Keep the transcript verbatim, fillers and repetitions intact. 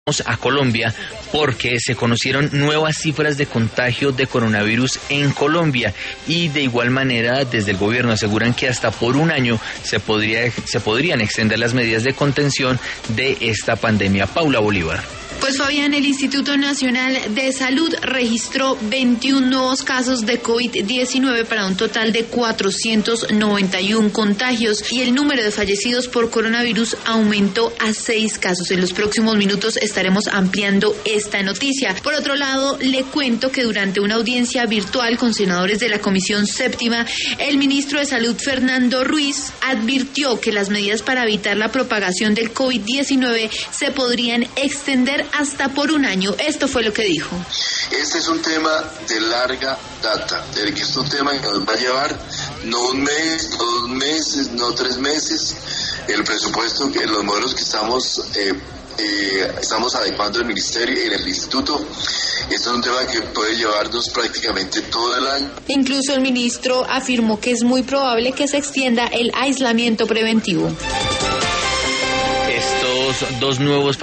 A Colombia porque se conocieron nuevas cifras de contagio de coronavirus en Colombia y de igual manera desde el gobierno aseguran que hasta por un año se podría se podrían extender las medidas de contención de esta pandemia. Paula Bolívar. Pues Fabián, el Instituto Nacional de Salud registró veintiún nuevos casos de COVID diecinueve para un total de cuatrocientos noventa y uno contagios y el número de fallecidos por coronavirus aumentó a seis casos. En los próximos minutos estaremos ampliando esta noticia. Por otro lado, le cuento que durante una audiencia virtual con senadores de la Comisión Séptima, el ministro de Salud, Fernando Ruiz, advirtió que las medidas para evitar la propagación del COVID diecinueve se podrían extender hasta por un año. Esto fue lo que dijo. Este es un tema de larga data, de que es un tema que nos va a llevar no un mes, no dos meses, no tres meses. El presupuesto, que los modelos que estamos eh, eh, estamos adecuando el ministerio y en el instituto, este es un tema que puede llevarnos prácticamente todo el año. Incluso el ministro afirmó que es muy probable que se extienda el aislamiento preventivo. Estos dos nuevos